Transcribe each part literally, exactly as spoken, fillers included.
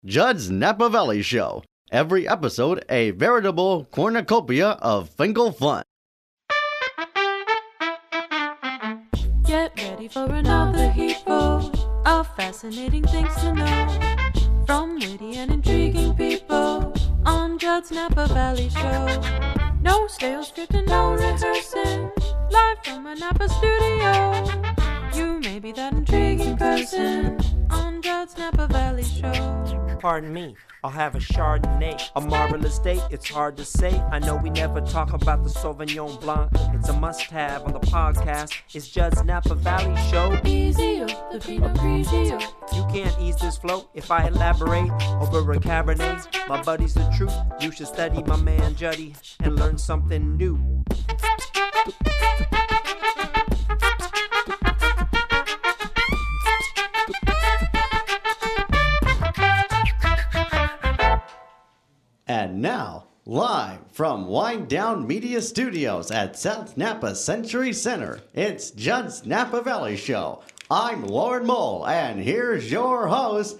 Judd's Napa Valley Show. Every episode a veritable cornucopia of Finkel fun. Get ready for another heapful of fascinating things to know from witty and intriguing people on Judd's Napa Valley Show. No stale script and no rehearsing, live from a Napa studio. You may be that intriguing person on Judd's Napa Valley Show. Pardon me, I'll have a Chardonnay. A marvelous date, it's hard to say. I know we never talk about the Sauvignon Blanc. It's a must-have on the podcast. It's Judd's Napa Valley Show. Easy, the Pinot Grigio. You can't ease this flow if I elaborate over a Cabernet. My buddy's the truth. You should study my man Juddy and learn something new. And now, live from Wind Down Media Studios at South Napa Century Center, it's Judd's Napa Valley Show. I'm Lauren Mole, and here's your host,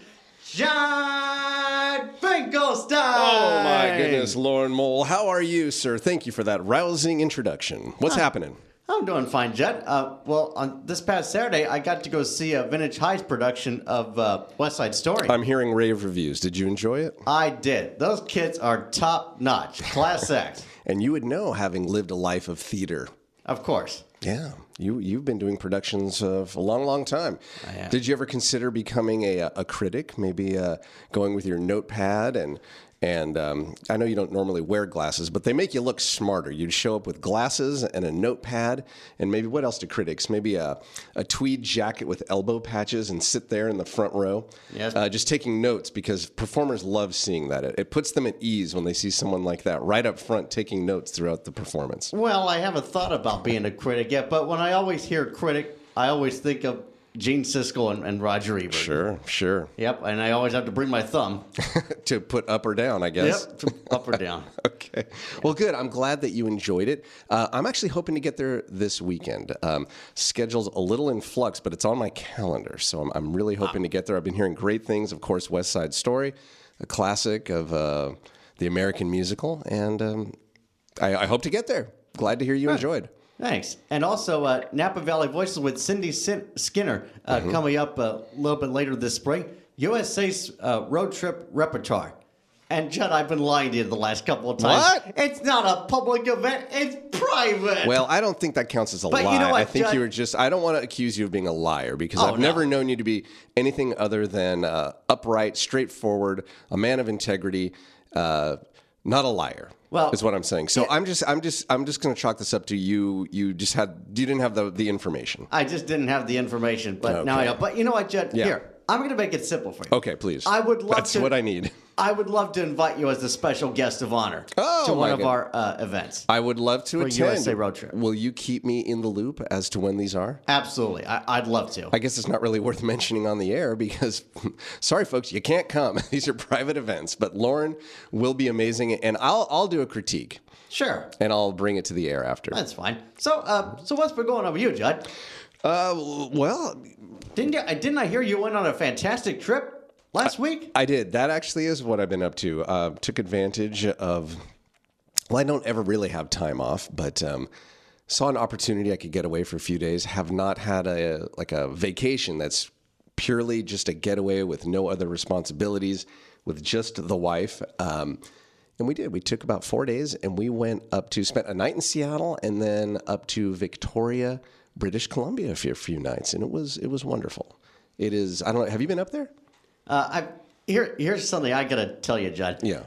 Judd Finkelstein. Oh my goodness, Lauren Mole. How are you, sir? Thank you for that rousing introduction. What's uh, happening? I'm doing fine, Judd. Uh, well, on this past Saturday, I got to go see a Vintage Highs production of uh, West Side Story. I'm hearing rave reviews. Did you enjoy it? I did. Those kids are top-notch. Class act. And you would know, having lived a life of theater. Of course. Yeah, you, you've been doing productions uh, for a long, long time. I have. Did you ever consider becoming a, a critic, maybe uh, going with your notepad and... And um, I know you don't normally wear glasses, but they make you look smarter. You'd show up with glasses and a notepad, and maybe what else do critics? Maybe a, a tweed jacket with elbow patches and sit there in the front row, yes. uh, just taking notes, because performers love seeing that. It, it puts them at ease when they see someone like that right up front taking notes throughout the performance. Well, I haven't thought about being a critic yet, but when I always hear critic, I always think of Gene Siskel and, and Roger Ebert. Sure, sure. Yep, and I always have to bring my thumb. To put up or down, I guess. Yep, to up or down. Okay. Well, good. I'm glad that you enjoyed it. Uh, I'm actually hoping to get there this weekend. Um, schedule's a little in flux, but it's on my calendar, so I'm, I'm really hoping to get there. I've been hearing great things. Of course, West Side Story, a classic of uh, the American musical, and um, I, I hope to get there. Glad to hear you Right. enjoyed. Thanks. And also, uh, Napa Valley Voices with Cindy Sin- Skinner uh, Mm-hmm. coming up a little bit later this spring. U S A's uh, road trip repertoire. And, Judd, I've been lying to you the last couple of times. What? It's not a public event. It's private. Well, I don't think that counts as a But lie. you know what, I think Judd? you were just, I don't want to accuse you of being a liar, because Oh, I've no. never known you to be anything other than uh, upright, straightforward, a man of integrity, uh, not a liar. Well, is what I'm saying. So I'm just, I'm just, I'm just going to chalk this up to you. You just had, you didn't have the, the information. I just didn't have the information, but now I Okay. know. But you know what, Judd? Yeah. Here, I'm going to make it simple for you. Okay, please. I would love That's to. what I need. I would love to invite you as a special guest of honor Oh, to one my of God. our uh, events. I would love to For attend. U S A road trip. Will you keep me in the loop as to when these are? Absolutely. I- I'd love to. I guess it's not really worth mentioning on the air because, sorry, folks, you can't come. These are private events. But Lauren will be amazing, and I'll I'll do a critique, Sure. and I'll bring it to the air after. That's fine. So, uh, so what's been going on with you, Judd? Uh, well, Didn't you? I Didn't I hear you went on a fantastic trip last week? I did. That actually is what I've been up to. Uh, took advantage of. Well, I don't ever really have time off, but um, saw an opportunity I could get away for a few days. Have not had a like a vacation that's purely just a getaway with no other responsibilities, with just the wife. Um, and we did. We took about four days, and we went up to spent a night in Seattle, and then up to Victoria, British Columbia for a few nights, and it was it was wonderful. It is. I don't know. Have you been up there? Uh, I here. Here's something I gotta tell you, Judd. Yeah.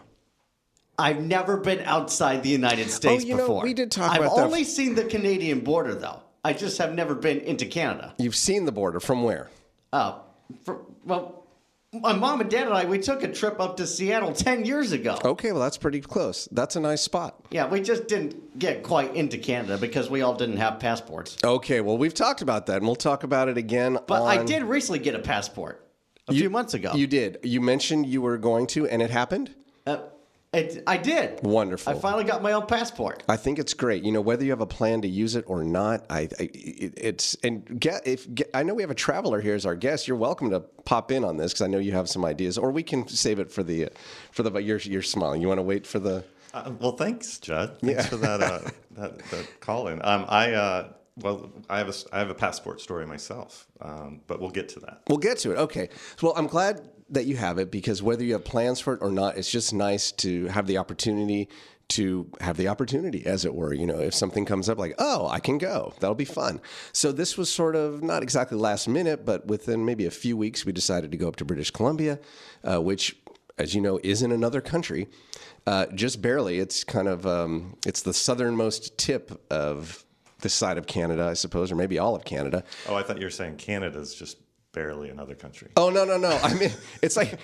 I've never been outside the United States Oh, you know, before. we did talk I've about that. only seen the Canadian border, though. I just have never been into Canada. You've seen the border from where? Oh, for, well, my mom and dad and I, we took a trip up to Seattle ten years ago. Okay, well, that's pretty close. That's a nice spot. Yeah, we just didn't get quite into Canada because we all didn't have passports. Okay, well, we've talked about that, and we'll talk about it again. But on... I did recently get a passport a You- few months ago. You did. You mentioned you were going to, and it happened? Uh, It, I did. Wonderful. I finally got my own passport. I think it's great. You know, whether you have a plan to use it or not, I, I it, it's and get if get, I know we have a traveler here as our guest. You're welcome to pop in on this because I know you have some ideas, or we can save it for the for the. You're you're smiling. You want to wait for the. Uh, well, thanks, Judd. Thanks Yeah. for that, uh, that that call in. Um, I uh, well, I have a I have a passport story myself, um, but we'll get to that. We'll get to it. Okay. Well, I'm glad that you have it because whether you have plans for it or not, it's just nice to have the opportunity to have the opportunity, as it were. You know, if something comes up like, oh, I can go, that'll be fun. So this was sort of not exactly last minute, but within maybe a few weeks, we decided to go up to British Columbia, uh, which, as you know, is in another country. Uh, just barely. It's kind of, um, it's the southernmost tip of this side of Canada, I suppose, or maybe all of Canada. Oh, I thought you were saying Canada's just barely another country. Oh, no, no, no. I mean, it's like,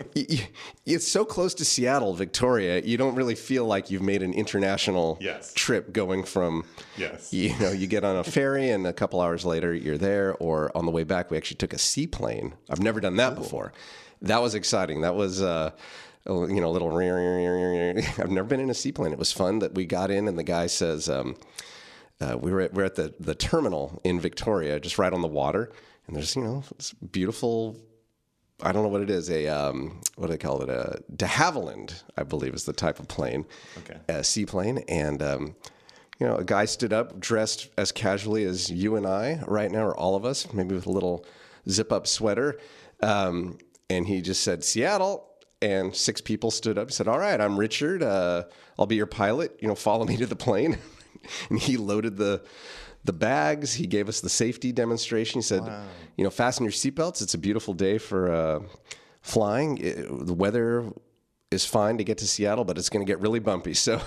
it's so close to Seattle, Victoria, you don't really feel like you've made an international Yes. trip going from, Yes. you know, you get on a ferry and a couple hours later you're there, or on the way back, we actually took a seaplane. I've never done that before. That was exciting. That was, uh, you know, a little, I've never been in a seaplane. It was fun that we got in and the guy says, um, uh, we were at, we're at the, the terminal in Victoria, just right on the water. And there's, you know, this beautiful, I don't know what it is, a, um, what do they call it? A de Havilland, I believe is the type of plane, Okay. a seaplane. And, um, you know, a guy stood up dressed as casually as you and I right now, or all of us, maybe with a little zip up sweater. Um, and he just said, Seattle. And six people stood up and said, all right, I'm Richard. Uh, I'll be your pilot. You know, follow me to the plane. And he loaded the the bags. He gave us the safety demonstration. He said, wow. you know, fasten your seatbelts. It's a beautiful day for uh, flying. It, the weather is fine to get to Seattle, but it's going to get really bumpy. So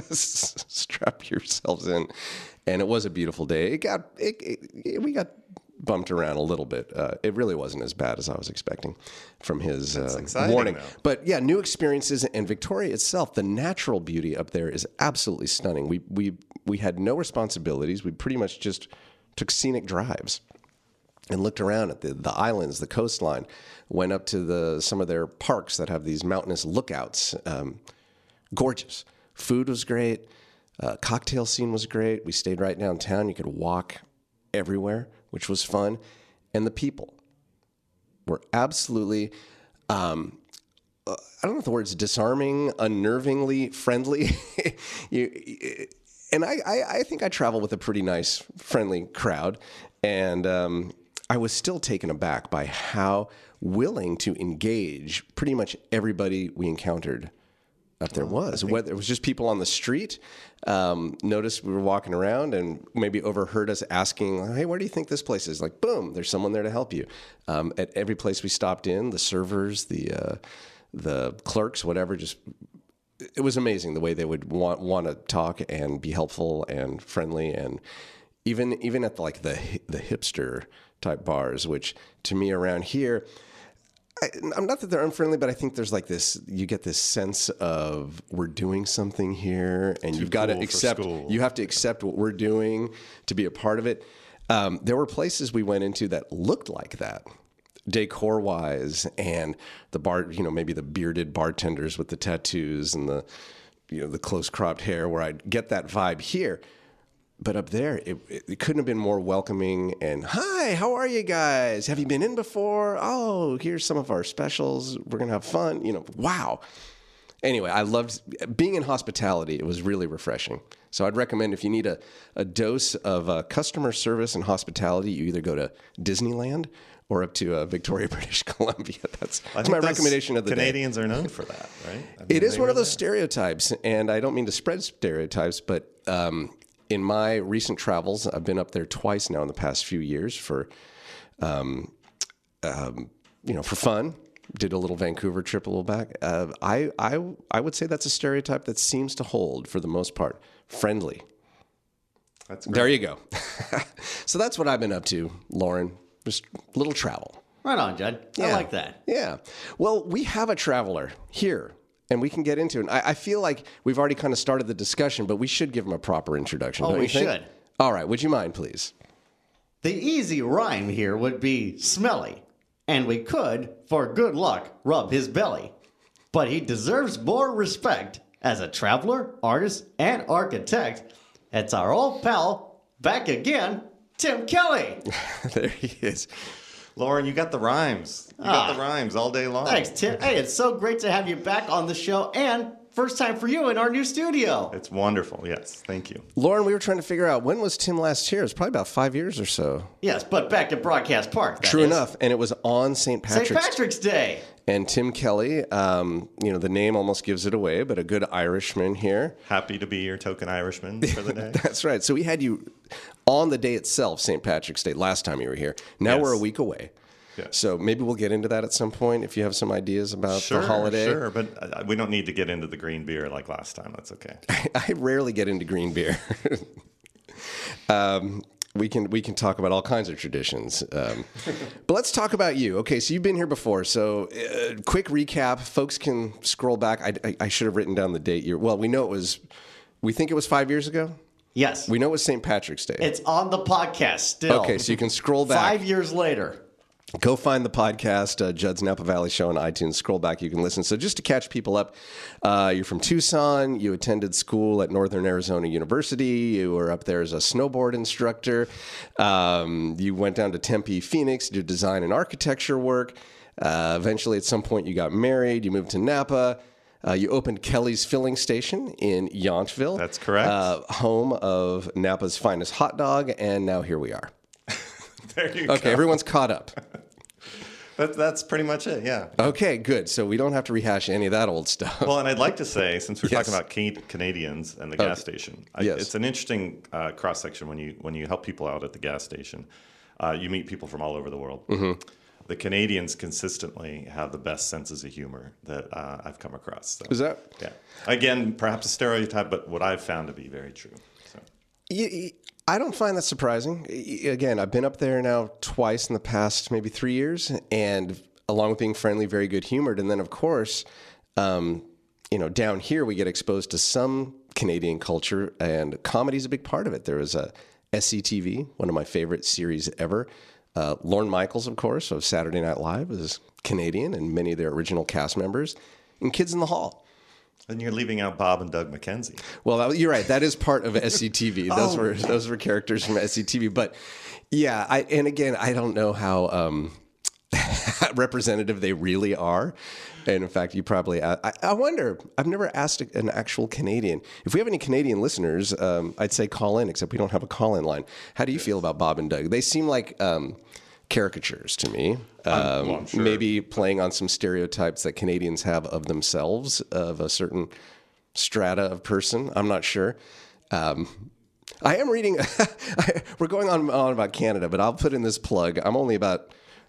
strap yourselves in. And it was a beautiful day. It got, it, it, we got bumped around a little bit. Uh, it really wasn't as bad as I was expecting from his uh, warning. Though. But yeah, new experiences, and Victoria itself, the natural beauty up there is absolutely stunning. We we we had no responsibilities. We pretty much just took scenic drives and looked around at the, the islands, the coastline, went up to the some of their parks that have these mountainous lookouts. Um, gorgeous. Food was great. Uh, cocktail scene was great. We stayed right downtown. You could walk everywhere, which was fun. And the people were absolutely, um, uh, I don't know if the word's disarming, unnervingly friendly. you, and I, I, I think I travel with a pretty nice, friendly crowd. And um, I was still taken aback by how willing to engage pretty much everybody we encountered up there was. Think... Whether it was just people on the street, um, noticed we were walking around and maybe overheard us asking, hey, where do you think this place is? Like, boom, there's someone there to help you. Um, at every place we stopped in, the servers, the uh, the clerks, whatever, just it was amazing the way they would want want to talk and be helpful and friendly, and even even at the, like the the hipster type bars, which to me around here. I, I'm not that they're unfriendly, but I think there's like this, you get this sense of we're doing something here and Too you've got cool to for accept, school. you have to accept what we're doing to be a part of it. Um, there were places we went into that looked like that, decor wise, and the bar, you know, maybe the bearded bartenders with the tattoos and the, you know, the close cropped hair, where I'd get that vibe here. But up there, it, it couldn't have been more welcoming. And, hi, how are you guys? Have you been in before? Oh, here's some of our specials. We're going to have fun. You know, wow. Anyway, I loved being in hospitality. It was really refreshing. So I'd recommend if you need a, a dose of uh, customer service and hospitality, you either go to Disneyland or up to uh, Victoria, British Columbia. That's, that's my recommendation of the Canadians day. are known for that, right? I mean, It is one of those that. stereotypes, and I don't mean to spread stereotypes, but um, in my recent travels, I've been up there twice now in the past few years for, um, um, you know, for fun. Did a little Vancouver trip a little back. Uh, I, I, I would say that's a stereotype that seems to hold for the most part. Friendly. That's great. There you go. So that's what I've been up to, Lauren. Just a little travel. Right on, Judd. I Yeah. like that. Yeah. Well, we have a traveler here, and we can get into it. I, I feel like we've already kind of started the discussion, but we should give him a proper introduction. Oh, don't we you think? should. All right. Would you mind, please? The easy rhyme here would be smelly, and we could, for good luck, rub his belly. but he deserves more respect as a traveler, artist, and architect. It's our old pal, back again, Tim Kelly. There he is. Lauren, you got the rhymes. You Ah. got the rhymes all day long. Thanks, Tim. Hey, it's so great to have you back on the show, and first time for you in our new studio. It's wonderful. Yes, thank you. Lauren, we were trying to figure out when was Tim last here? It was probably about five years or so. Yes, but back at Broadcast Park. that True is. enough. And it was on Saint Saint Patrick's Patrick's Day. And Tim Kelly, um, you know, the name almost gives it away, but a good Irishman here. Happy to be your token Irishman for the day. That's right. So we had you on the day itself, Saint Patrick's Day, last time you were here. Now Yes. we're a week away. Yes. So maybe we'll get into that at some point if you have some ideas about Sure, the holiday. sure, but uh, we don't need to get into the green beer like last time. That's okay. I rarely get into green beer. um, we can we can talk about all kinds of traditions, um, but let's talk about you. Okay, so you've been here before. So, uh, quick recap: folks can scroll back. I, I, I should have written down the date. You're, well, we know it was. We think it was five years ago. Yes. We know it was Saint Patrick's Day. It's on the podcast still. Okay, so you can scroll back. Five years later. Go find the podcast, uh, Judd's Napa Valley Show on iTunes. Scroll back, you can listen. So just to catch people up, uh, you're from Tucson. You attended school at Northern Arizona University. You were up there as a snowboard instructor. Um, you went down to Tempe, Phoenix, did design and architecture work. Uh, eventually, at some point, you got married. You moved to Napa. Uh, you opened Kelly's Filling Station in Yountville. That's correct. Uh, home of Napa's finest hot dog. And now here we are. There you Okay, go. everyone's caught up. That, that's pretty much it, yeah. Okay, good. So we don't have to rehash any of that old stuff. Well, and I'd like to say, since we're Yes. talking about Can- Canadians and the gas station, I, Yes. it's an interesting uh, cross section when you when you help people out at the gas station. Uh, you meet people from all over the world. Mm-hmm. The Canadians consistently have the best senses of humor that uh, I've come across. So, Is that? yeah. Again, perhaps a stereotype, but what I've found to be very true. So. Y- y- I don't find that surprising. Y- Again, I've been up there now twice in the past maybe three years, and along with being friendly, very good humored. And then, of course, um, you know, down here we get exposed to some Canadian culture, and comedy is a big part of it. There was a S C T V, one of my favorite series ever. Uh, Lorne Michaels, of course, of Saturday Night Live, is Canadian, and many of their original cast members, and Kids in the Hall. And you're leaving out Bob and Doug McKenzie. Well, that, you're right. That is part of S C T V. Those Oh. were those were characters from S C T V. But yeah, I and again, I don't know how um, representative they really are. And in fact, you probably I, I wonder. I've never asked an actual Canadian. If we have any Canadian listeners, um, I'd say call in. Except we don't have a call in line. How do you feel about Bob and Doug? They seem like um, caricatures to me. Um, well, I'm sure. Maybe playing on some stereotypes that Canadians have of themselves, of a certain strata of person. I'm not sure. Um, I am reading. We're going on, on about Canada, but I'll put in this plug. I'm only about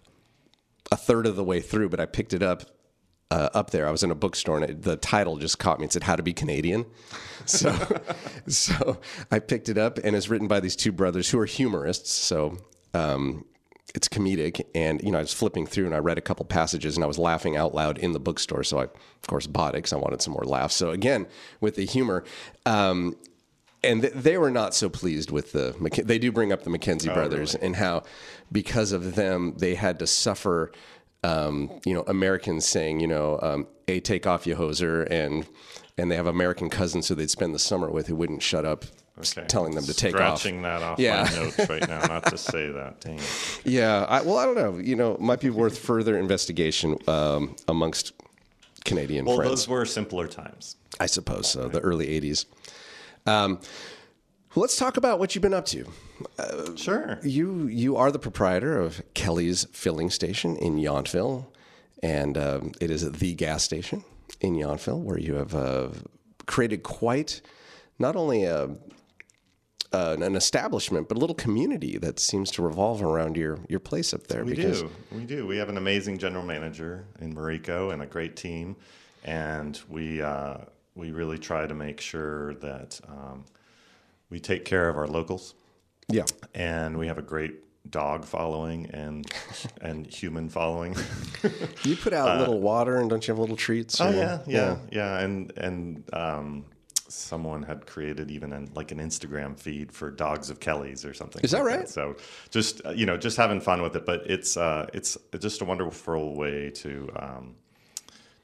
a third of the way through, but I picked it up uh, up there. I was in a bookstore, and it, the title just caught me. It said "How to Be Canadian." So, so I picked it up, and it's written by these two brothers who are humorists. So. Um, It's comedic, and you know I was flipping through, and I read a couple passages, and I was laughing out loud in the bookstore. So I, of course, bought it because I wanted some more laughs. So again, with the humor, um, and th- they were not so pleased with the. Mc- they do bring up the McKenzie brothers really? and how, because of them, they had to suffer. Um, you know, Americans saying, you know, um, "Hey, take off, you hoser," and and they have American cousins who they'd spend the summer with who wouldn't shut up. Okay. Telling them to take off. Scratching that off Yeah. my notes right now, not to say that. Dang it. Yeah, I, well, I don't know. You know, might be worth further investigation um, amongst Canadian Well, friends. those were simpler times. I suppose so. The early eighties. Um, well, let's talk about what you've been up to. Sure. You you are the proprietor of Kelly's Filling Station in Yountville, and um, it is the gas station in Yountville where you have uh, created quite not only a Uh, an establishment, but a little community that seems to revolve around your your place up there. We because do. We do. We have an amazing general manager in Mariko and a great team, and we uh, we really try to make sure that um, we take care of our locals. Yeah, And we have a great dog following and and human following. you put out a little water, and don't you have little treats? Oh or- yeah, yeah, yeah, and and um, someone had created even an, like an Instagram feed for Dogs of Kelly's or something. Is that like right? So just uh, you know, just having fun with it, but it's uh, it's just a wonderful way to um,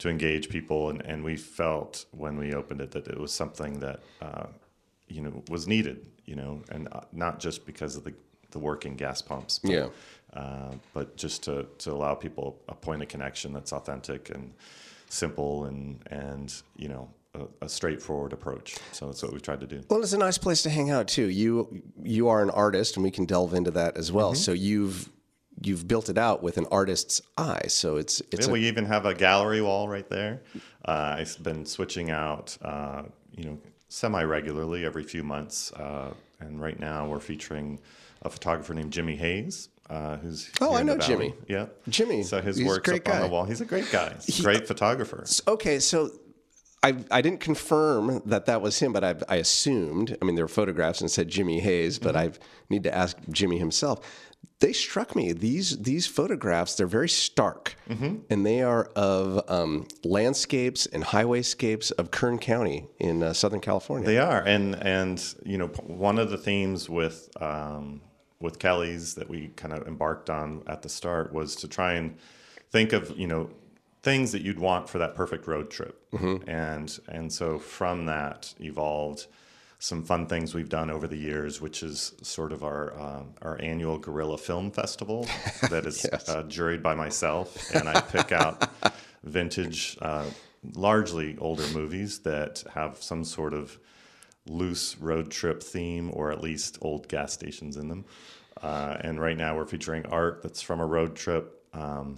to engage people, and, and we felt when we opened it that it was something that uh, you know was needed, you know, and not just because of the the working gas pumps, but, yeah, uh, but just to to allow people a point of connection that's authentic and simple and and you know. A, a straightforward approach. So that's what we've tried to do. Well, it's a nice place to hang out too. You you are an artist, and we can delve into that as well. Mm-hmm. So you've you've built it out with an artist's eye. So it's it's. Yeah, a, we even have a gallery wall right there. Uh, I've been switching out, uh, you know, semi regularly every few months, uh, and right now we're featuring a photographer named Jimmy Hayes. Uh, who's oh, I know Valley. Jimmy. Yeah, Jimmy. So his he's work's a great up guy. on the wall. He's a great guy. He's he, a great photographer. Okay, so. I, I didn't confirm that that was him, but I, I assumed. I mean, there were photographs and it said Jimmy Hayes, but mm-hmm. I need to ask Jimmy himself. They struck me. These these photographs, they're very stark, mm-hmm. and they are of um, landscapes and highwayscapes of Kern County in uh, Southern California. They are, and and you know, one of the themes with um, with Kelly's that we kind of embarked on at the start was to try and think of you know. things that you'd want for that perfect road trip. Mm-hmm. And and so from that evolved some fun things we've done over the years, which is sort of our um, our annual Guerrilla Film Festival that is yes. uh, juried by myself. And I pick out vintage, uh, largely older movies that have some sort of loose road trip theme or at least old gas stations in them. Uh, and right now we're featuring art that's from a road trip. Um,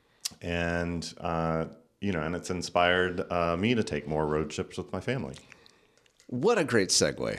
And, uh, you know, and it's inspired uh, me to take more road trips with my family. What a great segue.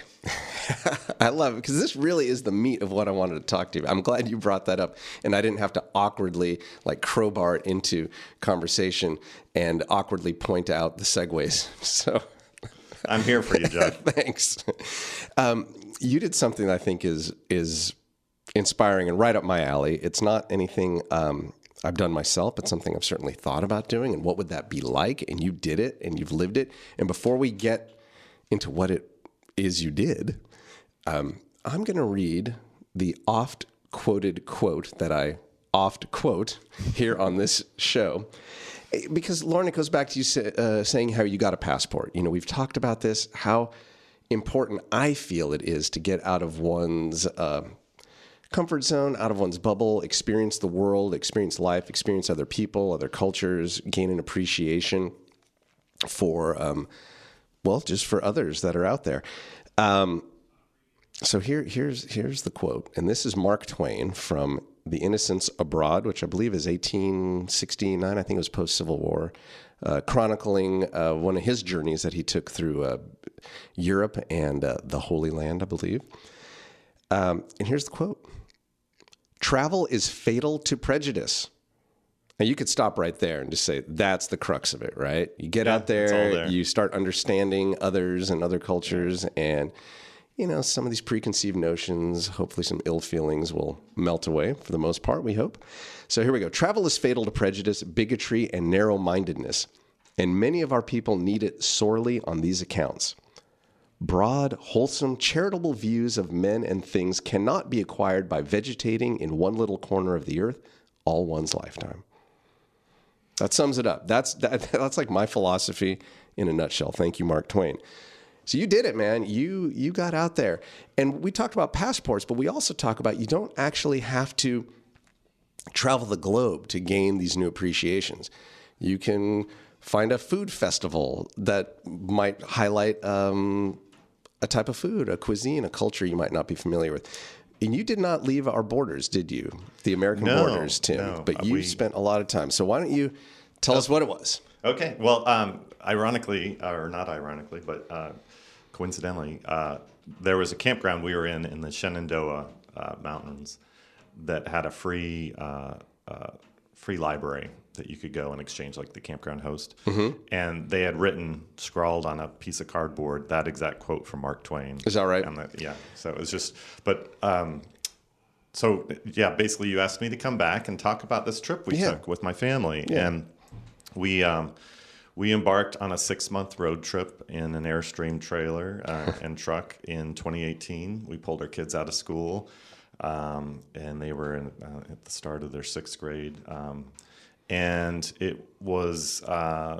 I love it because this really is the meat of what I wanted to talk to you. I'm glad you brought that up and I didn't have to awkwardly like crowbar it into conversation and awkwardly point out the segues. So I'm here for you, Judd. Thanks. Um, you did something that I think is, is inspiring and right up my alley. It's not anything... Um, I've done myself, but something I've certainly thought about doing, and what would that be like? And you did it, and you've lived it. And before we get into what it is you did, um, I'm going to read the oft-quoted quote that I oft-quote here on this show. Because, Lauren, it goes back to you say, uh, saying how you got a passport. You know, we've talked about this, how important I feel it is to get out of one's... Uh, comfort zone, out of one's bubble, experience the world, experience life, experience other people, other cultures, gain an appreciation for, um, well, just for others that are out there. Um, so here, here's here's the quote, and this is Mark Twain from The Innocents Abroad, which I believe is eighteen sixty-nine. I think it was post-Civil War, uh, chronicling uh, one of his journeys that he took through uh, Europe and uh, the Holy Land, I believe. Um, and here's the quote. Travel is fatal to prejudice. Now, you could stop right there and just say, that's the crux of it, right? You get yeah, out there, there, you start understanding others and other cultures, yeah. and, you know, some of these preconceived notions, hopefully some ill feelings will melt away for the most part, we hope. So here we go. Travel is fatal to prejudice, bigotry, and narrow-mindedness, and many of our people need it sorely on these accounts. Broad, wholesome, charitable views of men and things cannot be acquired by vegetating in one little corner of the earth all one's lifetime. That sums it up. That's that, that's like my philosophy in a nutshell. Thank you, Mark Twain. So you did it, man. You you got out there. And we talked about passports, but we also talk about you don't actually have to travel the globe to gain these new appreciations. You can find a food festival that might highlight... Um, a type of food, a cuisine, a culture you might not be familiar with. And you did not leave our borders, did you? The American no, borders, Tim. No. But you we, spent a lot of time. So why don't you tell uh, us what it was? Okay. Well, um, ironically, or not ironically, but uh, coincidentally, uh, there was a campground we were in in the Shenandoah uh, Mountains that had a free uh, uh, free library that you could go and exchange, like the campground host. Mm-hmm. And they had written, scrawled on a piece of cardboard, that exact quote from Mark Twain. Is that right? And the, yeah. So it was just, but, um, so yeah, basically you asked me to come back and talk about this trip we yeah. took with my family. Yeah. And we, um, we embarked on a six month road trip in an Airstream trailer uh, and truck in twenty eighteen. We pulled our kids out of school, um, and they were in, uh, at the start of their sixth grade. Um, And it was uh,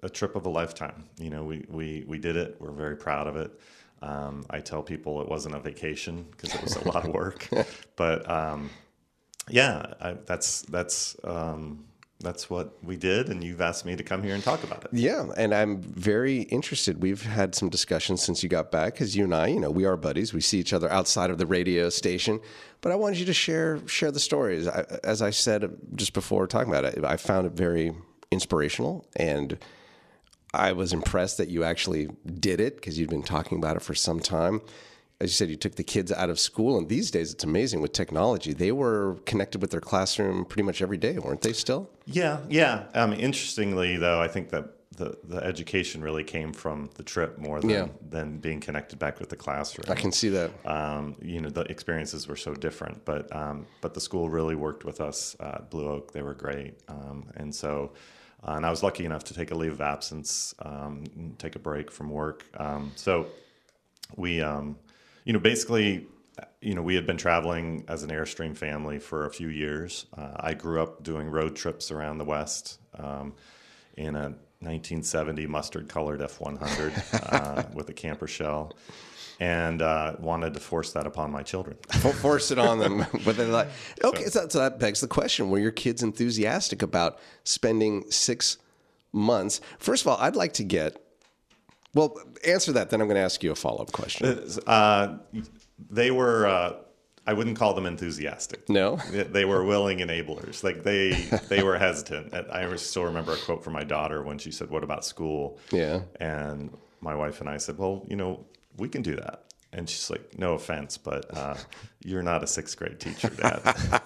a trip of a lifetime. You know, we we we did it. We're very proud of it. Um, I tell people it wasn't a vacation because it was a lot of work, but um, yeah, I, that's that's um, that's what we did, and you've asked me to come here and talk about it. Yeah, and I'm very interested. We've had some discussions since you got back, because you and I, you know, we are buddies. We see each other outside of the radio station, but I wanted you to share share the stories. I, as I said just before talking about it, I found it very inspirational, and I was impressed that you actually did it, because you'd been talking about it for some time. As you said, you took the kids out of school, and these days it's amazing with technology. They were connected with their classroom pretty much every day, weren't they still? Yeah, yeah. Um, interestingly, though, I think that the, the education really came from the trip more than, Yeah. than being connected back with the classroom. I can see that. Um, you know, the experiences were so different, but um, but the school really worked with us uh, at Blue Oak. They were great, um, and so. Uh, and I was lucky enough to take a leave of absence, um, and take a break from work. Um, so we, um, you know, basically, you know, we had been traveling as an Airstream family for a few years. Uh, I grew up doing road trips around the West um, in a nineteen seventy mustard-colored F one hundred uh, with a camper shell. And uh, wanted to force that upon my children. Force it on them. But they're like, okay, so, so that begs the question: were your kids enthusiastic about spending six months? First of all, I'd like to get. Well, answer that. Then I'm going to ask you a follow-up question. Uh, they were. Uh, I wouldn't call them enthusiastic. No, they, they were willing enablers. Like they, they were hesitant. I still remember a quote from my daughter when she said, "What about school?" Yeah, and my wife and I said, "Well, you know, we can do that." And she's like, "No offense, but uh, you're not a sixth grade teacher, Dad."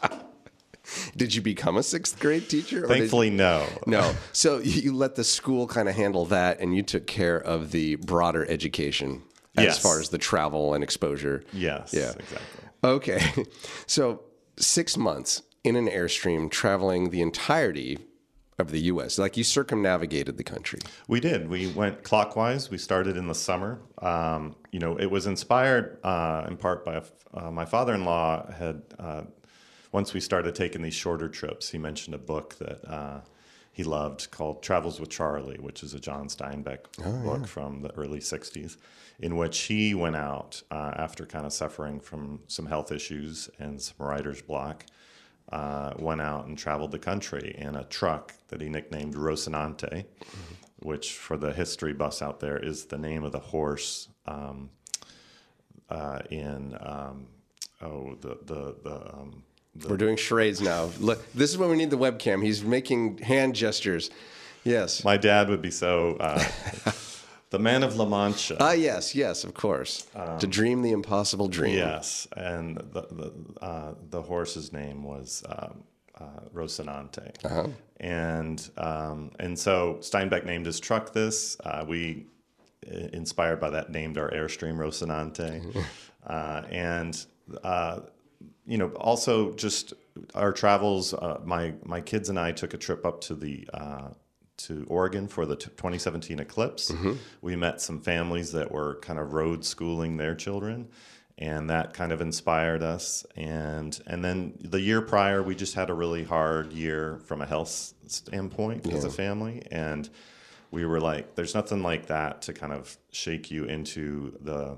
Did you become a sixth grade teacher? Or Thankfully, you... no. No. So you let the school kind of handle that, and you took care of the broader education as Yes. far as the travel and exposure. Yes, Yeah. exactly. Okay. So six months in an Airstream traveling the entirety of the U S, like you circumnavigated the country. We did. We went clockwise. We started in the summer. Um, you know, it was inspired uh, in part by uh, my father-in-law had, uh, once we started taking these shorter trips, he mentioned a book that uh, he loved called Travels with Charlie, which is a John Steinbeck Oh, book yeah. from the early sixties, in which he went out uh, after kind of suffering from some health issues and some writer's block. Uh, went out and traveled the country in a truck that he nicknamed Rocinante, mm-hmm. which for the history buffs out there is the name of the horse um, uh, in um, oh the the the, um, the We're doing charades now. Look, this is when we need the webcam. He's making hand gestures. Yes. my dad would be so uh, the Man of La Mancha. Ah, yes, yes, of course. Um, to dream the impossible dream. Yes, and the the, uh, the horse's name was um, uh, Rocinante, Uh-huh. and um, and so Steinbeck named his truck this. Uh, we, inspired by that, named our Airstream Rocinante, uh, and uh, you know, also just our travels. Uh, my my kids and I took a trip up to the. Uh, to Oregon for the twenty seventeen eclipse. Mm-hmm. We met some families that were kind of road schooling their children, and that kind of inspired us. And and then the year prior, we just had a really hard year from a health standpoint yeah. as a family, and we were like, there's nothing like that to kind of shake you into the,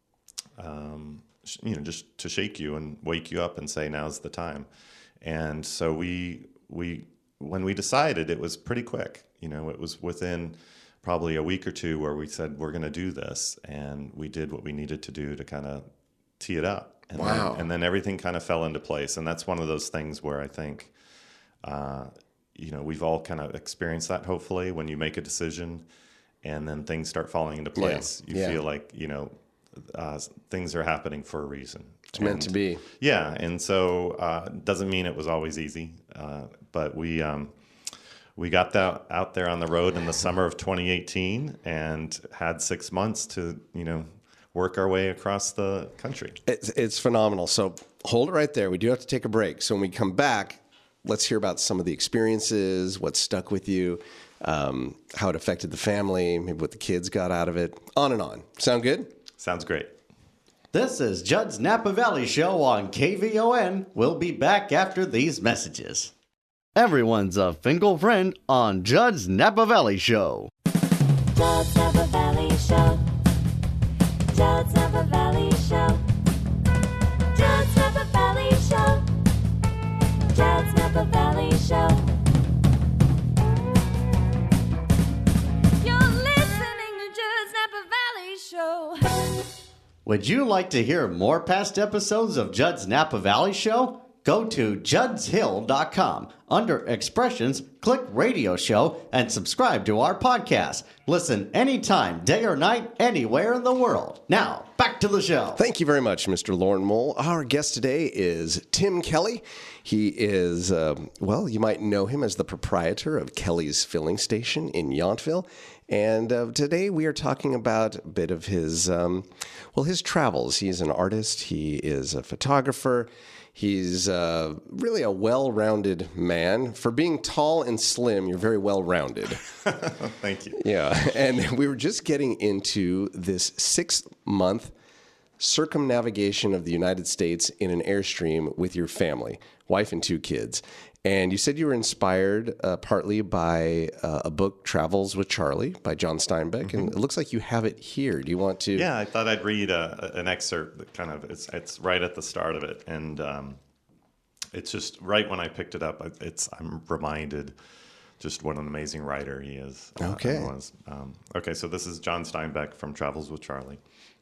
um, you know, just to shake you and wake you up and say, now's the time. And so we we when we decided, it was pretty quick. You know, it was within probably a week or two where we said, we're going to do this. And we did what we needed to do to kind of tee it up. And wow. Then, and then everything kind of fell into place. And that's one of those things where I think, uh, you know, we've all kind of experienced that, hopefully, when you make a decision and then things start falling into place. Yeah. You yeah. feel like, you know, uh, things are happening for a reason. It's meant and, to be. Yeah, and so uh, doesn't mean it was always easy, uh, but we um, we got that out there on the road in the summer of twenty eighteen and had six months to you know work our way across the country. It's, it's phenomenal. So hold it right there. We do have to take a break. So when we come back, let's hear about some of the experiences, what stuck with you, um, how it affected the family, maybe what the kids got out of it, on and on. Sound good? Sounds great. This is Judd's Napa Valley Show on K V O N. We'll be back after these messages. everyone's a Finkel friend on Judd's Napa Valley Show. Judd's Napa Valley Show. Judd's Napa Valley Show. Judd's Napa Valley Show. Judd's Napa Valley Show. You're listening to Judd's Napa Valley Show. Would you like to hear more past episodes of Judd's Napa Valley Show? Go to judds hill dot com. Under Expressions, click Radio Show and subscribe to our podcast. Listen anytime, day or night, anywhere in the world. Now, back to the show. Thank you very much, Mister Lauren Mole. Our guest today is Tim Kelly. He is, uh, well, you might know him as the proprietor of Kelly's Filling Station in Yountville. And uh, today we are talking about a bit of his, um, well, his travels. He's an artist. He is a photographer. He's uh, really a well-rounded man. For being tall and slim, you're very well-rounded. Thank you. Yeah, and we were just getting into this six-month circumnavigation of the United States in an Airstream with your family, wife and two kids. And you said you were inspired uh, partly by uh, a book, Travels with Charlie, by John Steinbeck. Mm-hmm. And it looks like you have it here. Do you want to? Yeah, I thought I'd read a, an excerpt that kind of, it's it's right at the start of it. And um, it's just right when I picked it up, it's I'm reminded just what an amazing writer he is. Okay. Uh, was. Um, okay, so this is John Steinbeck from Travels with Charlie.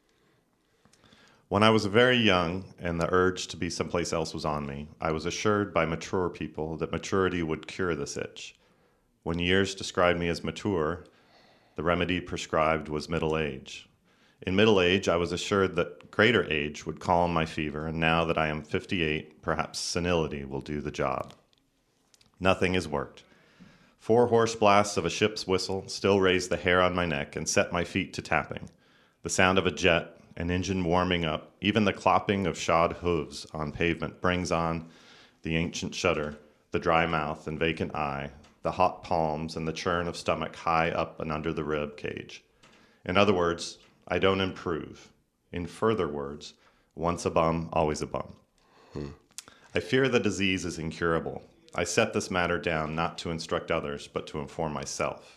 When I was very young and the urge to be someplace else was on me, I was assured by mature people that maturity would cure this itch. When years described me as mature, the remedy prescribed was middle age. In middle age, I was assured that greater age would calm my fever, and now that I am fifty-eight, perhaps senility will do the job. Nothing has worked. Four horse blasts of a ship's whistle still raise the hair on my neck and set my feet to tapping. The sound of a jet, an engine warming up, even the clopping of shod hooves on pavement brings on the ancient shudder, the dry mouth and vacant eye, the hot palms and the churn of stomach high up and under the rib cage. In other words, I don't improve. In further words, once a bum, always a bum. Hmm. I fear the disease is incurable. I set this matter down not to instruct others, but to inform myself.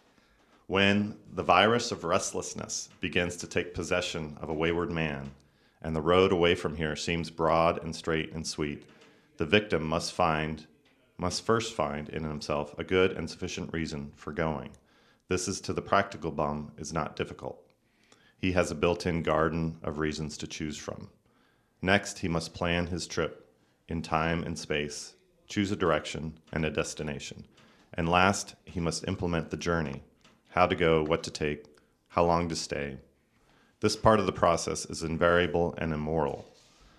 When the virus of restlessness begins to take possession of a wayward man, and the road away from here seems broad and straight and sweet, the victim must find, must first find in himself a good and sufficient reason for going. This is to the practical bum is not difficult. He has a built-in garden of reasons to choose from. Next, he must plan his trip in time and space, choose a direction and a destination. And last, he must implement the journey. How to go, what to take, how long to stay. This part of the process is invariable and immoral.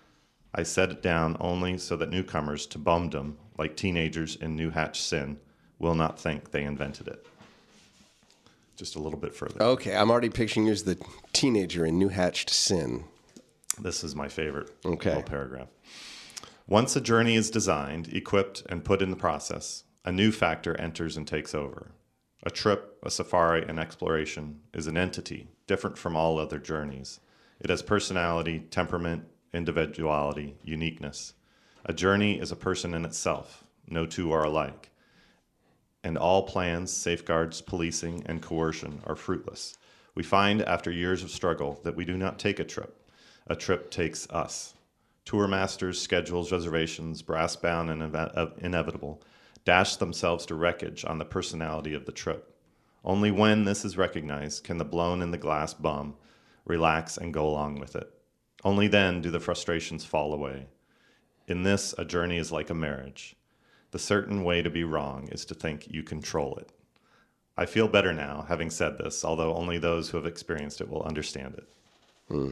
I set it down only so that newcomers to bumdom, like teenagers in New Hatch Sin, will not think they invented it. Just a little bit further. Okay, I'm already picturing you as the teenager in New Hatched Sin. This is my favorite okay. little paragraph. Once a journey is designed, equipped, and put in the process, a new factor enters and takes over. A trip, a safari, an exploration is an entity different from all other journeys. It has personality, temperament, individuality, uniqueness. A journey is a person in itself. No two are alike. And all plans, safeguards, policing, and coercion are fruitless. We find after years of struggle that we do not take a trip. A trip takes us. Tour masters, schedules, reservations, brass-bound and inev- inevitable, dash themselves to wreckage on the personality of the trip. Only when this is recognized can the blown-in-the-glass bum relax and go along with it. Only then do the frustrations fall away. In this, a journey is like a marriage. The certain way to be wrong is to think you control it. I feel better now, having said this, although only those who have experienced it will understand it. Hmm.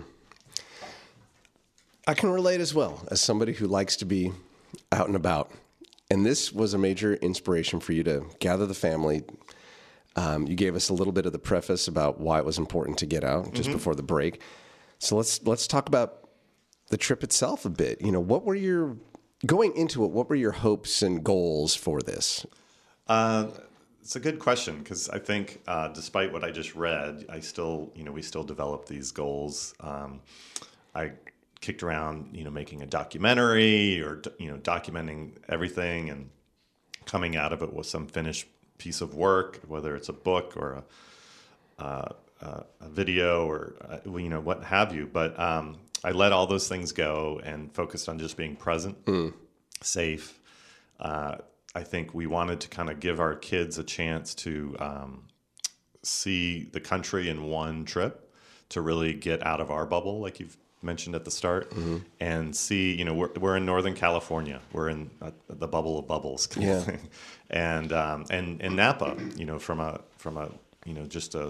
I can relate as well, as somebody who likes to be out and about. And this was a major inspiration for you to gather the family. Um, you gave us a little bit of the preface about why it was important to get out just mm-hmm. before the break. So let's let's talk about the trip itself a bit. You know, what were your going into it? What were your hopes and goals for this? Uh, it's a good question because I think, uh, despite what I just read, I still, you know, we still develop these goals. Um, I. kicked around, you know, making a documentary or, you know, documenting everything and coming out of it with some finished piece of work, whether it's a book or a, uh, uh, a video or uh, you know what have you. But um, I let all those things go and focused on just being present, mm. safe. Uh, I think we wanted to kind of give our kids a chance to um, see the country in one trip, to really get out of our bubble, like you've mentioned at the start, mm-hmm. and see, you know, we're we're in Northern California, we're in uh, the bubble of bubbles, kind yeah. of thing. and um, and and Napa, you know, from a from a you know just a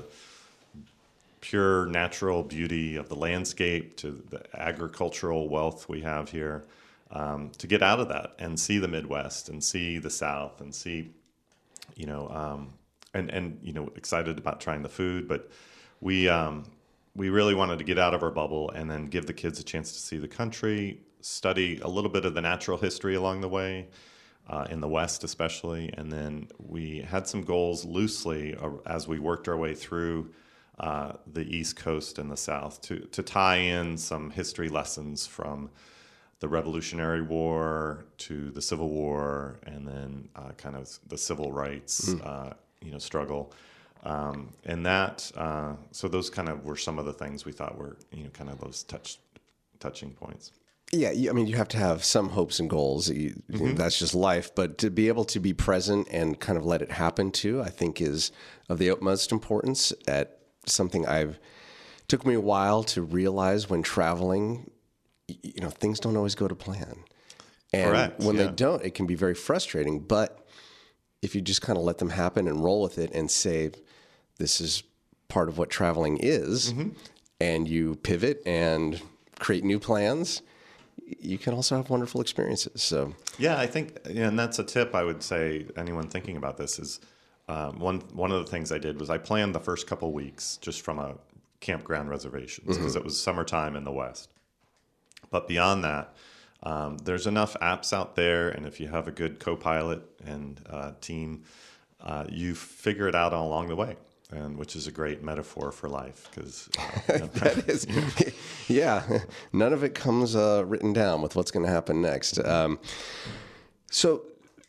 pure natural beauty of the landscape to the agricultural wealth we have here, um, to get out of that and see the Midwest and see the South and see, you know, um, and and you know, excited about trying the food, but we. Um, We really wanted to get out of our bubble and then give the kids a chance to see the country, study a little bit of the natural history along the way, uh, in the West especially. And then we had some goals loosely uh, as we worked our way through uh, the East Coast and the South to, to tie in some history lessons from the Revolutionary War to the Civil War and then uh, kind of the civil rights mm. uh, you know, struggle. Um, and that, uh, so those kind of were some of the things we thought were, you know, kind of those touch, touching points. Yeah, I mean, you have to have some hopes and goals. You, mm-hmm. That's just life. But to be able to be present and kind of let it happen too, I think is of the utmost importance. At something I've took me a while to realize when traveling, you know, things don't always go to plan. And Correct, when yeah. they don't, it can be very frustrating. But if you just kind of let them happen and roll with it and say, this is part of what traveling is, mm-hmm. and you pivot and create new plans, you can also have wonderful experiences. So, yeah, I think, and that's a tip I would say anyone thinking about this is um, one one of the things I did was I planned the first couple weeks just from a campground reservations because mm-hmm. it was summertime in the West. But beyond that, um, there's enough apps out there, and if you have a good co-pilot and uh, team, uh, you figure it out all along the way. And which is a great metaphor for life, because uh, you know, that is, yeah, none of it comes uh, written down with what's going to happen next. Um, so,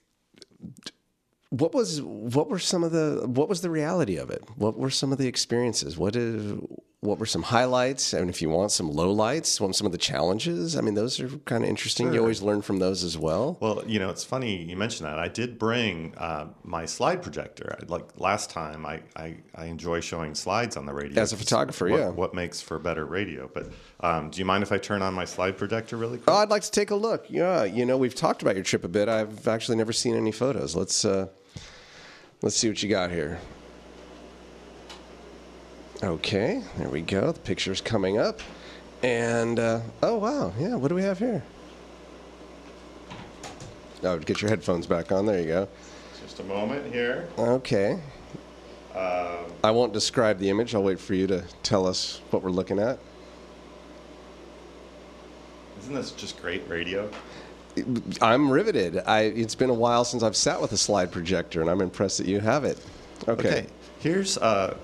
what was what were some of the what was the reality of it? What were some of the experiences? What is what were some highlights? I mean, if you want some lowlights, want some of the challenges? I mean, those are kind of interesting. Sure. You always learn from those as well. Well, you know, it's funny you mentioned that. I did bring uh, my slide projector. Like last time, I, I, I enjoy showing slides on the radio. As a photographer, what, yeah. What makes for better radio. But um, do you mind if I turn on my slide projector really quick? Oh, I'd like to take a look. Yeah, you know, we've talked about your trip a bit. I've actually never seen any photos. Let's uh, let's see what you got here. Okay, there we go. The picture's coming up. And, uh, oh, wow. Yeah, what do we have here? Oh, get your headphones back on. There you go. Just a moment here. Okay. Um, I won't describe the image. I'll wait for you to tell us what we're looking at. Isn't this just great radio? I'm riveted. I, it's been a while since I've sat with a slide projector, and I'm impressed that you have it. Okay. Okay. Here's... Uh,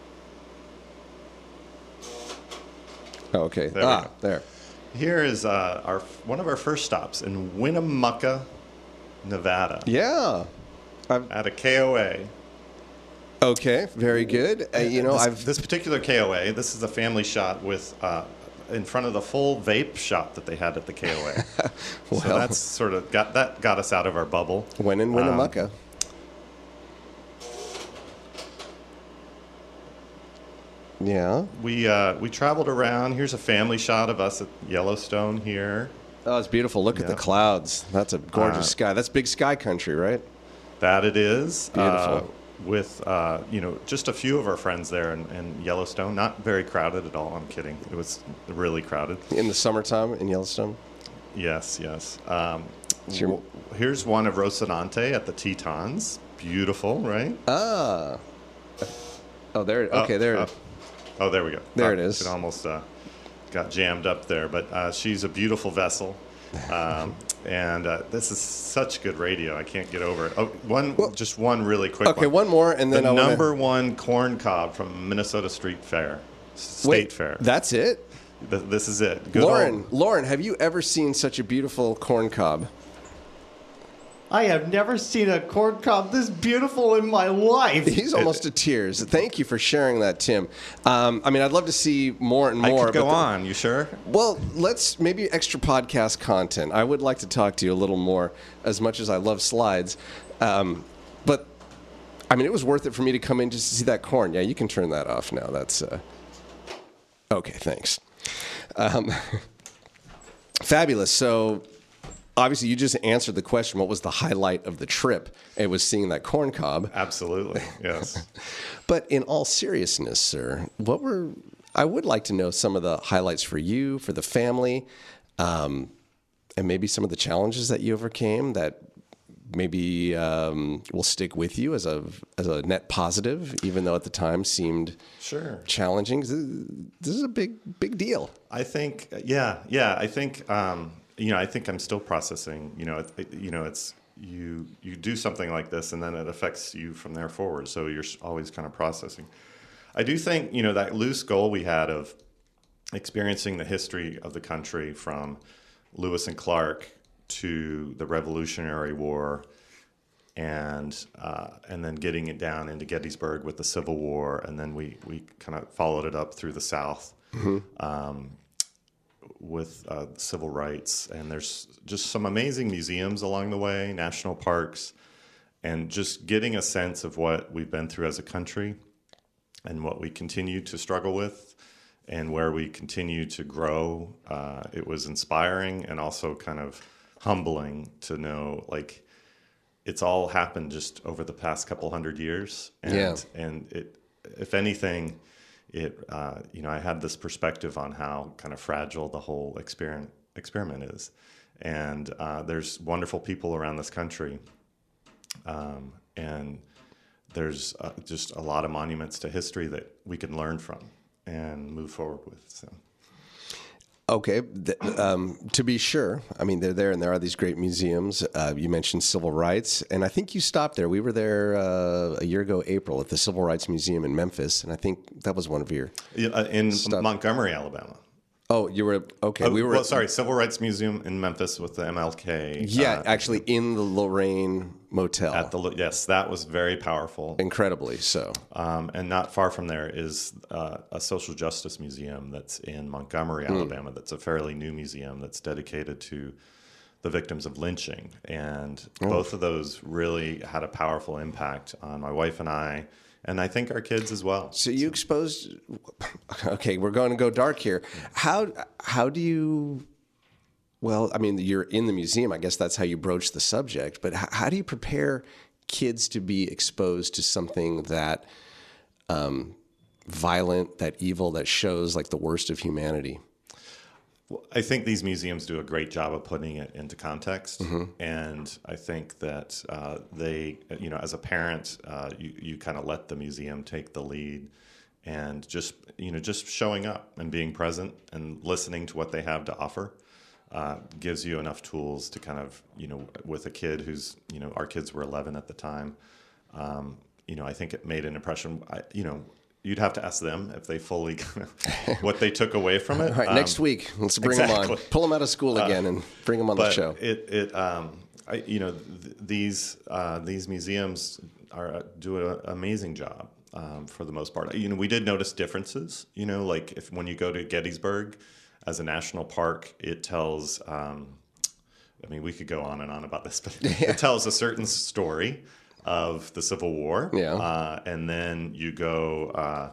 Oh, okay. There ah, there. Here is uh, our one of our first stops in Winnemucca, Nevada. Yeah. I've, at a K O A. Okay, very good. Uh, you know, this, I've this particular K O A. This is a family shot with uh, in front of the full vape shop that they had at the K O A. Well, so that's sort of got that got us out of our bubble. When in Winnemucca. Um, Yeah. We uh, we traveled around. Here's a family shot of us at Yellowstone here. Oh, it's beautiful. Look yeah. at the clouds. That's a gorgeous uh, sky. That's big sky country, right? That it is. Beautiful. Uh, with, uh, you know, just a few of our friends there in, in Yellowstone. Not very crowded at all. I'm kidding. It was really crowded. In the summertime in Yellowstone? Yes, yes. Um, your... Here's one of Rocinante at the Tetons. Beautiful, right? Ah. Oh, there. Okay, oh, there. Oh. Oh, there we go. There oh, it is. It almost uh, got jammed up there, but uh, she's a beautiful vessel, um, and uh, this is such good radio. I can't get over it. Oh, one, well, just one really quick. Okay, one, one more, and then the I wanna... number one corn cob from Minnesota Street Fair, State Wait, Fair. That's it. Th- this is it. Good Lauren, old... Lauren, have you ever seen such a beautiful corn cob? I have never seen a corn cob this beautiful in my life. He's almost to tears. Thank you for sharing that, Tim. Um, I mean, I'd love to see more and more. I could go but the- on. You sure? Well, let's maybe extra podcast content. I would like to talk to you a little more, as much as I love slides. Um, but I mean, it was worth it for me to come in just to see that corn. Yeah, you can turn that off now. That's uh... okay. Thanks. Um, fabulous. So. Obviously, you just answered the question, what was the highlight of the trip? It was seeing that corn cob. Absolutely, yes. But in all seriousness, sir, what were, I would like to know some of the highlights for you, for the family, um, and maybe some of the challenges that you overcame that maybe um, will stick with you as a as a net positive, even though at the time seemed Sure. challenging. This is a big, big deal. I think, yeah, yeah, I think... Um, You know, I think I'm still processing. You know, it, it, you know, it's you. You do something like this, and then it affects you from there forward. So you're always kind of processing. I do think, you know, that loose goal we had of experiencing the history of the country from Lewis and Clark to the Revolutionary War, and uh, and then getting it down into Gettysburg with the Civil War, and then we we kind of followed it up through the South. Mm-hmm. Um, with uh, civil rights, and there's just some amazing museums along the way, national parks, and just getting a sense of what we've been through as a country and what we continue to struggle with and where we continue to grow. Uh, it was inspiring and also kind of humbling to know, like, it's all happened just over the past couple hundred years. And, yeah. and it, if anything, It, uh, you know, I had this perspective on how kind of fragile the whole experiment experiment is, and uh, there's wonderful people around this country, um, and there's uh, just a lot of monuments to history that we can learn from and move forward with. So. Okay, th- um, to be sure. I mean, they're there, and there are these great museums. Uh, you mentioned civil rights, and I think you stopped there. We were there uh, a year ago, April, at the Civil Rights Museum in Memphis, and I think that was one of your... Yeah, uh, in Stop. Montgomery, Alabama. Oh, you were... Okay, Oh, we were... well, sorry, Civil Rights Museum in Memphis with the M L K. Yeah, uh, actually in the Lorraine Motel. At the yes, that was very powerful. Incredibly so. Um, and not far from there is uh, a social justice museum that's in Montgomery, Alabama. Mm. That's a fairly new museum that's dedicated to the victims of lynching. And oh. both of those really had a powerful impact on my wife and I, and I think our kids as well. So you exposed... Okay, we're going to go dark here. How How do you... Well, I mean, you're in the museum. I guess that's how you broach the subject. But how, how do you prepare kids to be exposed to something that um, violent, that evil, that shows like the worst of humanity? Well, I think these museums do a great job of putting it into context. Mm-hmm. And I think that uh, they, you know, as a parent, uh, you, you kind of let the museum take the lead and just, you know, just showing up and being present and listening to what they have to offer. Uh, gives you enough tools to kind of, you know, with a kid who's, you know, our kids were eleven at the time. Um, you know, I think it made an impression. I, you know, you'd have to ask them if they fully kind of what they took away from it. All right, um, next week, let's bring exactly. them on, pull them out of school again, uh, and bring them on but the show. It, it, um, I, you know, th- these uh, these museums are do an amazing job um, for the most part. You know, we did notice differences. You know, like if when you go to Gettysburg. As a national park, it tells, um, I mean, we could go on and on about this, but yeah. It tells a certain story of the Civil War. Yeah. Uh, and then you go uh,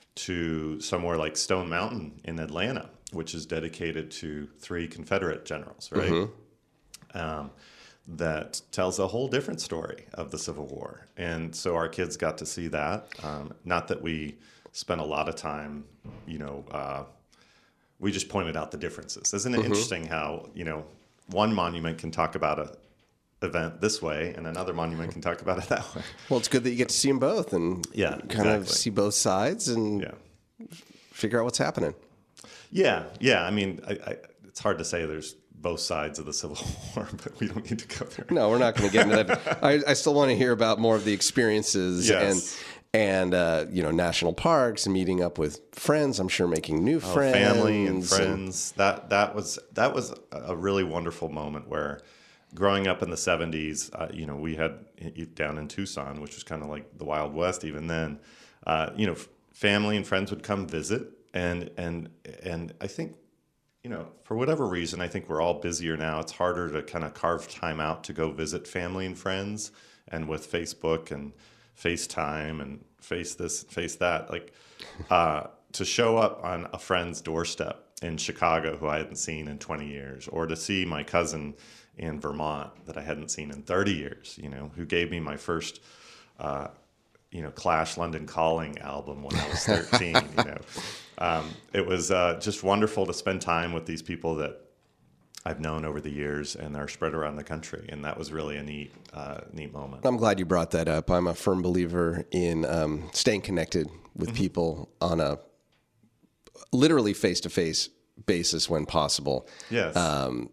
to somewhere like Stone Mountain in Atlanta, which is dedicated to three Confederate generals, right? Mm-hmm. Um, that tells a whole different story of the Civil War. And so our kids got to see that. Um, not that we spent a lot of time, you know, uh, we just pointed out the differences. Isn't it mm-hmm. interesting how, you know, one monument can talk about a event this way and another monument can talk about it that way? Well, it's good that you get to see them both and yeah, kind exactly. of see both sides and yeah. figure out what's happening. Yeah, yeah. I mean, I, I, it's hard to say there's both sides of the Civil War, but we don't need to go there. No, we're not going to get into that. I, I still want to hear about more of the experiences yes. and and uh, you know, national parks and meeting up with friends. I'm sure making new oh, friends, family and friends. And... That that was that was a really wonderful moment where growing up in the seventies, uh, you know, we had down in Tucson, which was kind of like the Wild West even then, uh, you know, f- family and friends would come visit. And, and, and I think, you know, for whatever reason, I think we're all busier now. It's harder to kind of carve time out to go visit family and friends. And with Facebook and FaceTime and face this, face that, like uh, to show up on a friend's doorstep in Chicago who I hadn't seen in twenty years, or to see my cousin in Vermont that I hadn't seen in thirty years, you know, who gave me my first, uh, you know, Clash London Calling album when I was thirteen, you know. Um, it was uh, just wonderful to spend time with these people that I've known over the years, and are spread around the country. And that was really a neat, uh, neat moment. I'm glad you brought that up. I'm a firm believer in um, staying connected with mm-hmm. people on a literally face-to-face basis when possible. Yes. Um,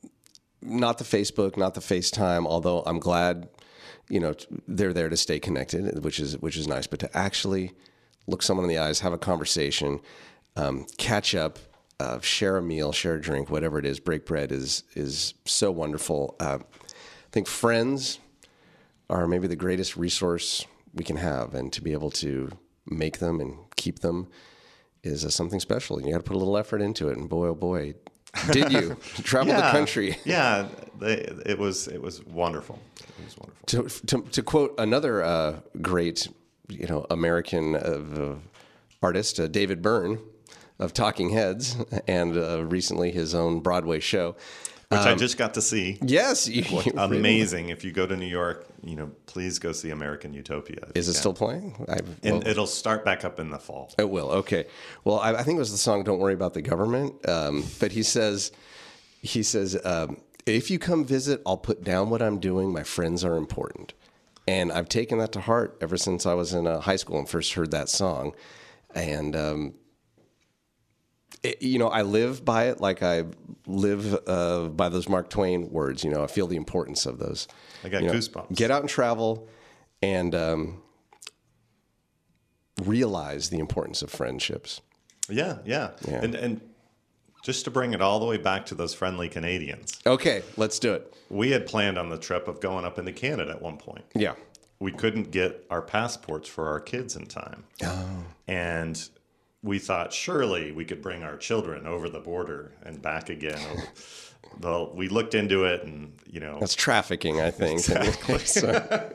not the Facebook, not the FaceTime, although I'm glad, you know, they're there to stay connected, which is, which is nice, but to actually look someone in the eyes, have a conversation, um, catch up, uh, share a meal, share a drink, whatever it is, break bread is, is so wonderful. Uh, I think friends are maybe the greatest resource we can have, and to be able to make them and keep them is uh, something special. You got to put a little effort into it, and boy, oh boy, did you travel yeah, the country? Yeah, they, it was it was wonderful. It was wonderful. To to, to quote another uh, great, you know, American uh, artist, uh, David Byrne of Talking Heads, and uh, recently his own Broadway show. Which Um, I just got to see. Yes. You, you amazing. If you go to New York, you know, please go see American Utopia. Is it can. still playing? I, well, And it'll start back up in the fall. It will. Okay. Well, I, I think it was the song "Don't Worry About the Government." Um, but he says, he says, um, if you come visit, I'll put down what I'm doing. My friends are important. And I've taken that to heart ever since I was in uh, high school and first heard that song. And, um, it, you know, I live by it like I live uh, by those Mark Twain words. You know, I feel the importance of those. I got you know, goosebumps. Get out and travel and um, realize the importance of friendships. Yeah, yeah, Yeah. And and just to bring it all the way back to those friendly Canadians. Okay, let's do it. We had planned on the trip of going up into Canada at one point. Yeah. We couldn't get our passports for our kids in time. Oh. And we thought surely we could bring our children over the border and back again. Well, we looked into it, and you know That's trafficking, I think. Exactly. so,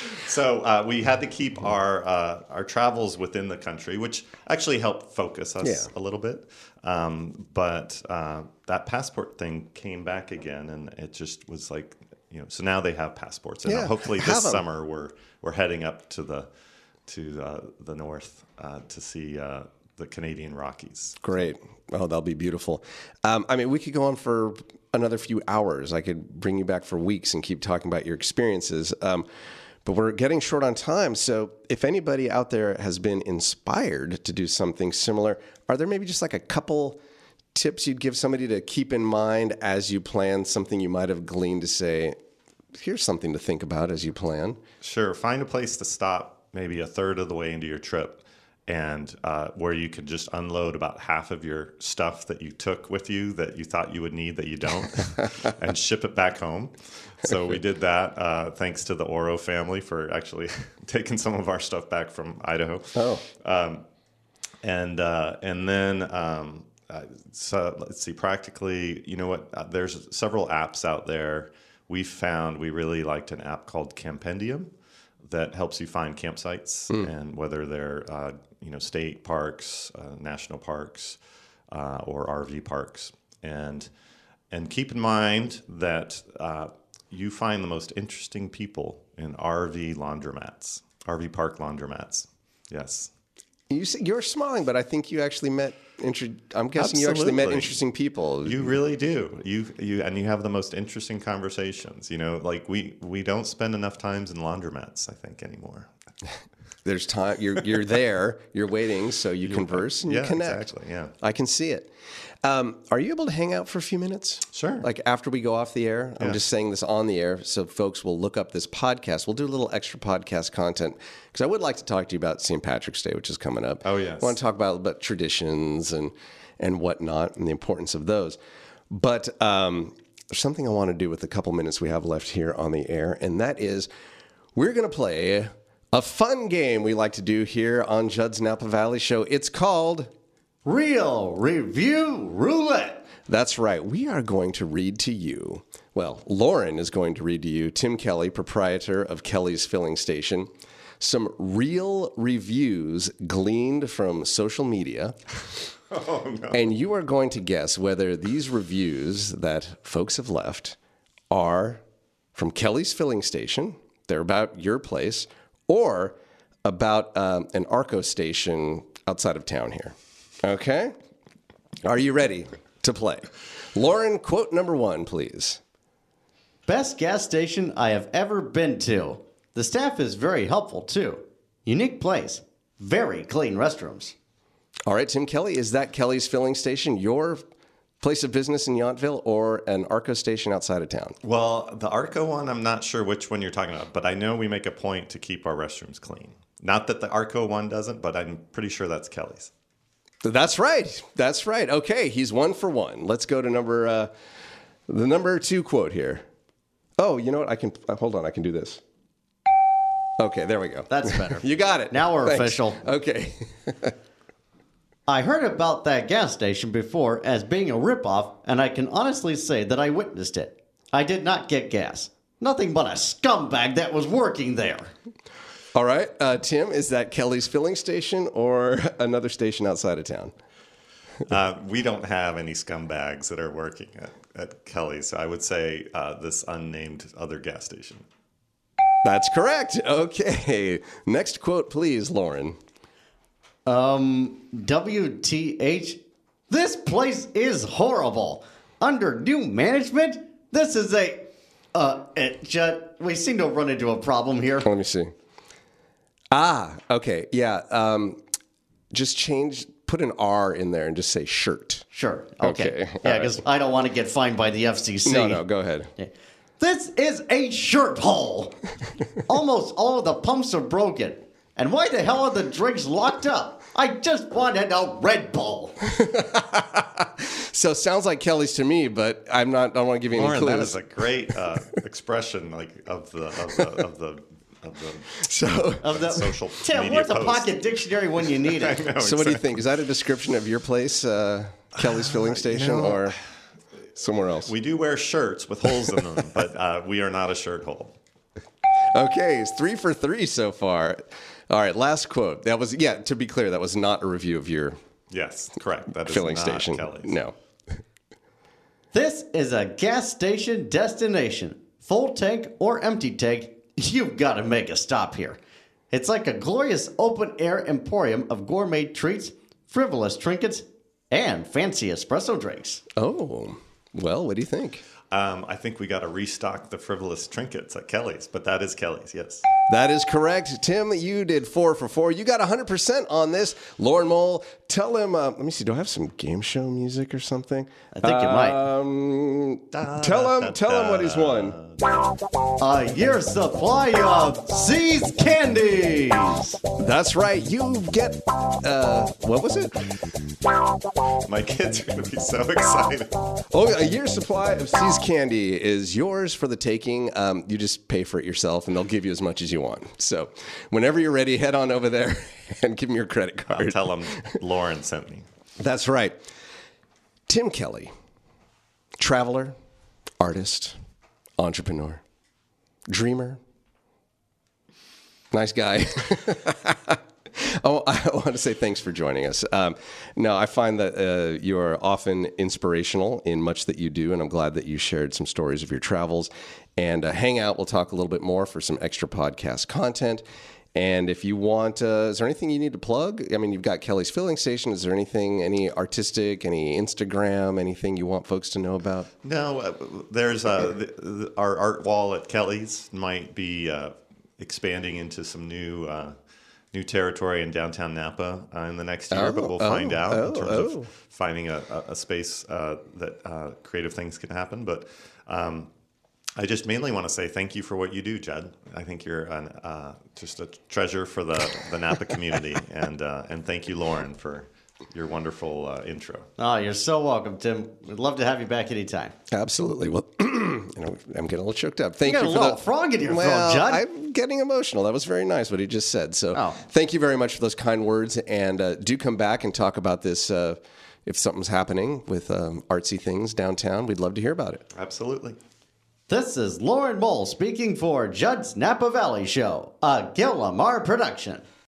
so uh, we had to keep our uh, our travels within the country, which actually helped focus us Yeah. a little bit. Um, but uh, that passport thing came back again, and it just was like, you know. So now they have passports, and Yeah, hopefully have this 'em. summer we're we're heading up to the to uh, the north uh, to see uh, the Canadian Rockies. great. Oh, that'll be beautiful. Um, I mean, we could go on for another few hours. I could bring you back for weeks and keep talking about your experiences. Um, but we're getting short on time. So if anybody out there has been inspired to do something similar, are there maybe just like a couple tips you'd give somebody to keep in mind as you plan, something you might have gleaned to say, here's something to think about as you plan? Sure. Find a place to stop maybe a third of the way into your trip, and uh, where you could just unload about half of your stuff that you took with you that you thought you would need that you don't, and ship it back home. So we did that. Uh, thanks to the Oro family for actually taking some of our stuff back from Idaho. Oh. Um, and uh, and then um, uh, so let's see. Practically, you know what? Uh, there's several apps out there. We found we really liked an app called Campendium that helps you find campsites, mm. and whether they're uh, you know state parks, uh, national parks, uh, or R V parks. And and keep in mind that uh, you find the most interesting people in R V laundromats, R V park laundromats. Yes. You say, you're smiling, but I think you actually met. Intro, I'm guessing you actually met Absolutely. interesting people. You really do. You you and you have the most interesting conversations. You know, like we we don't spend enough times in laundromats, I think, anymore. There's time. You're you're there. You're waiting, so you converse and yeah, you connect. Exactly. Yeah. I can see it. Um, are you able to hang out for a few minutes? Sure. Like after we go off the air? I'm Yeah. just saying this on the air, so folks will look up this podcast. We'll do a little extra podcast content because I would like to talk to you about Saint Patrick's Day, which is coming up. Oh, yes. I want to talk about about traditions and and whatnot and the importance of those. But um, there's something I want to do with the couple minutes we have left here on the air, and that is we're going to play a fun game we like to do here on Judd's Napa Valley Show. It's called Real Review Roulette. That's right. We are going to read to you. Well, Lauren is going to read to you, Tim Kelly, proprietor of Kelly's Filling Station, some real reviews gleaned from social media. Oh, no. And you are going to guess whether these reviews that folks have left are from Kelly's Filling Station, they're about your place, or about um, an Arco station outside of town here. Okay? Are you ready to play? Lauren, quote number one, please. Best gas station I have ever been to. The staff is very helpful, too. Unique place. Very clean restrooms. All right, Tim Kelly, is that Kelly's Filling Station your place of business in Yountville or an Arco station outside of town? Well, the Arco one, I'm not sure which one you're talking about, but I know we make a point to keep our restrooms clean. Not that the Arco one doesn't, but I'm pretty sure that's Kelly's. That's right. That's right. Okay, he's one for one. Let's go to number uh, the number two quote here. Oh, you know what? I can uh, hold on. I can do this. Okay, there we go. That's better. You got it. Now we're Thanks. official. Okay. I heard about that gas station before as being a ripoff, and I can honestly say that I witnessed it. I did not get gas. Nothing but a scumbag that was working there. All right, uh, Tim, is that Kelly's Filling Station or another station outside of town? Uh, we don't have any scumbags that are working at, at Kelly's. So I would say uh, this unnamed other gas station. That's correct. Okay. Next quote, please, Lauren. Um, W T H? This place is horrible. Under new management, this is a... Uh, it just, we seem to have run into a problem here. Let me see. Ah, okay. Yeah. Um, just change, put an R in there and just say shirt. Sure. Okay. Okay, Yeah, all because I don't want to get fined by the F C C. No, no, go ahead. This is a shirt hole. Almost all of the pumps are broken. And why the hell are the drinks locked up? I just wanted a Red Bull. So sounds like Kelly's to me, but I'm not. I don't want to give you any Lauren, clues. that is a great uh, expression, like of the of the of the of the so, Of the, social Tim, media where's the post. pocket dictionary when you need it? I know, so what do you exactly. think? Is that a description of your place, uh, Kelly's Filling Station, know, or somewhere else? We do wear shirts with holes in them, but uh, we are not a shirt hole. Okay, it's three for three so far. All right, last quote. That was yeah. To be clear, that was not a review of your Yes, correct. That is filling not station. Kelly's. No. This is a gas station destination. Full tank or empty tank, you've got to make a stop here. It's like a glorious open-air emporium of gourmet treats, frivolous trinkets, and fancy espresso drinks. Oh, well, what do you think? Um, I think we got to restock the frivolous trinkets at Kelly's, but that is Kelly's, yes. That is correct. Tim, you did four for four. You got one hundred percent on this. Lauren Mole, tell him, uh, let me see, do I have some game show music or something? I think you might. Um, tell him, tell him what he's won. A year's supply of See's candies. That's right. You get, uh, what was it? My kids are going to be so excited. Oh, a year's supply of See's candy is yours for the taking. Um, you just pay for it yourself, and they'll give you as much as you want. So whenever you're ready, head on over there and give them your credit card. I'll tell them Lauren sent me. That's right. Tim Kelly, traveler, artist, entrepreneur, dreamer, nice guy. Oh, I want to say thanks for joining us. Um, no, I find that uh, you are often inspirational in much that you do, and I'm glad that you shared some stories of your travels. And uh, hang out. We'll talk a little bit more for some extra podcast content. And if you want, uh, is there anything you need to plug? I mean, you've got Kelly's Filling Station. Is there anything, any artistic, any Instagram, anything you want folks to know about? No, uh, there's uh, the, the, our art wall at Kelly's might be uh, expanding into some new uh, new territory in downtown Napa uh, in the next year, Oh, but we'll oh, find out oh, in terms oh. of finding a, a, a space uh, that uh, creative things can happen. But um, I just mainly want to say thank you for what you do, Judd. I think you're an, uh, just a treasure for the, the Napa community, and uh, and thank you, Lauren, for your wonderful uh, intro. Oh, you're so welcome, Tim. We'd love to have you back anytime. Absolutely. Well, you know, I'm getting a little choked up. Thank You you, got a for little the frog in your well, throat, Judd. I'm getting emotional. That was very nice what he just said. So, Oh. thank you very much for those kind words, and uh, do come back and talk about this. Uh, if something's happening with um, artsy things downtown, we'd love to hear about it. Absolutely. This is Lauren Mole speaking for Judd's Napa Valley Show, a Gil Lamar production.